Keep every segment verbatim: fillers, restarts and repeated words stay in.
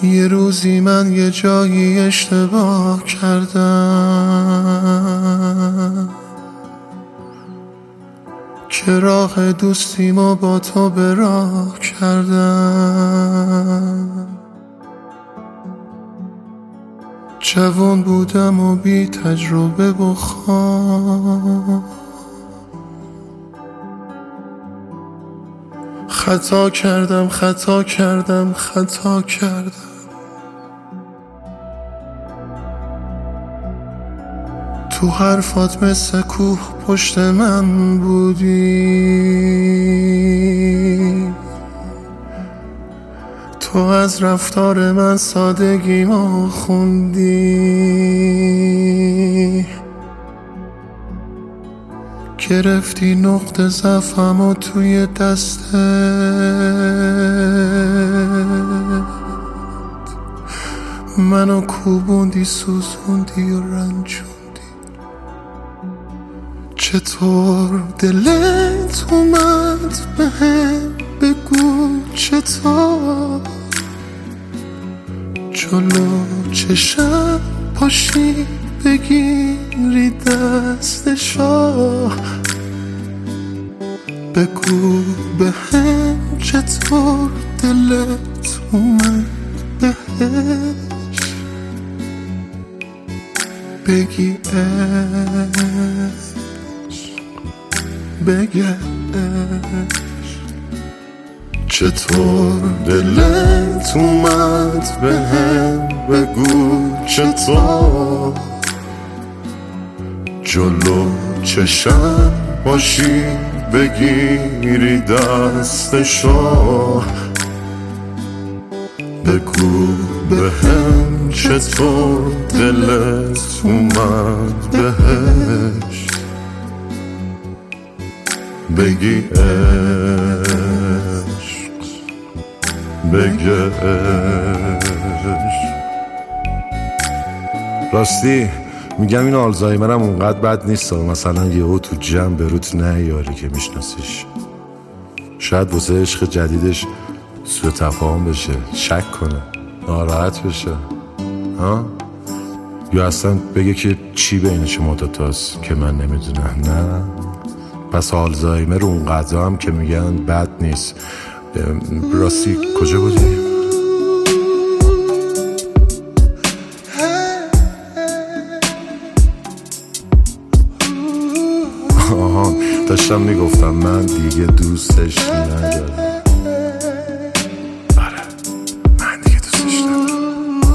یه روزی من یه جایی اشتباه کردم که راه دوستیمو با تو به راه کردم. جوان بودم و بی تجربه بخوام، خطا کردم خطا کردم خطا کردم. تو حرفات مثل کوه پشت من بودی، تو از رفتار من سادگیمو خوندی، گرفتی نقطه ضعفمو توی دستت، منو کوبوندی سوزوندی و رنجوندی. چطور دلت اومد بهم بگو چطور، جلو چشم پاشی بگیری دستشو، بگو بهم چطور دلت اومد بهش بگی بگش. چطور دلت اومد بهم بگو چطور، جلو چشم باشی بگیری دستشو، بگو بهم چطور دلت اومد بهش بگی عشق بگش. راستی میگم این آلزایمرم اونقدر بد نیست، مثلا یهو تو جمع به روت نیاری که میشناسیش، شاید واسه عشق جدیدش سوء تفاهم بشه، شک کنه، ناراحت بشه ها؟ یا اصلا بگه که چی بین شما دوتاست که من نمیدونم. نه پس آلزایمر اونقدر هم که میگن بد نیست. راستی کجا بودی؟ آها داشتم میگفتم من دیگه دوستش ندارم. آره من دیگه دوستش ندارم.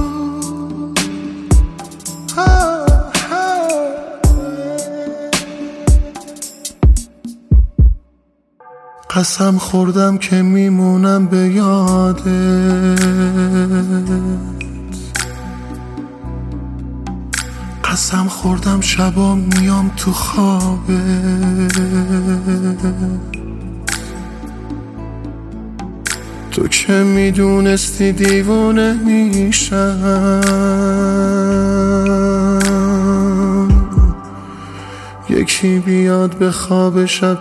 قسم خوردم که میمونم به یادت، قسم خوردم شبا میام تو خوابت، تو که میدونستی دیوانه میشم، یکی بیاد به خواب شب.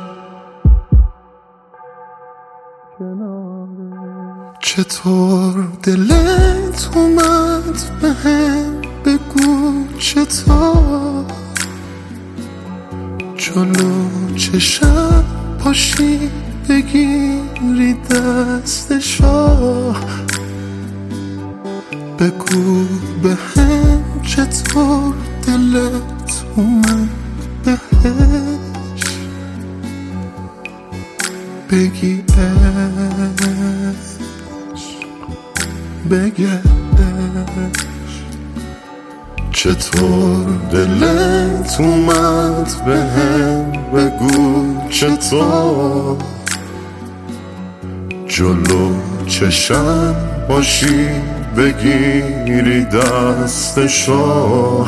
چطور دلت اومد بهم بگو چطور، جلو چشم پاشی بگیری دستشو، بگو بهم چطور دلت اومد بهش بگی بگش. چطور دلت اومد بهم بگو چطور، جلو چشم باشی بگیری دستشو،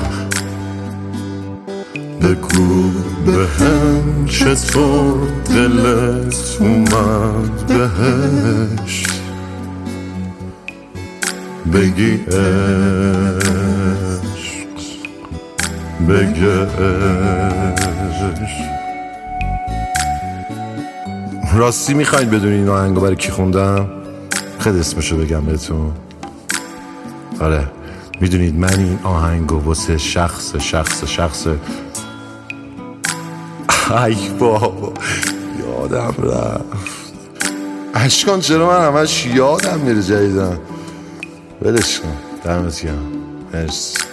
بگو بهم چطور دلت اومد بهش بگی عشق بگش. راستی میخواید بدونی این آهنگو برای کی خوندم؟ خیلی اسمشو بگم بهتون. آره میدونید من این آهنگو واسه شخص شخص شخص ای بابا یادم رفت اشکان، چرا من همش یادم میره جدیدن. ولش کن، دمت گرم، مرسی.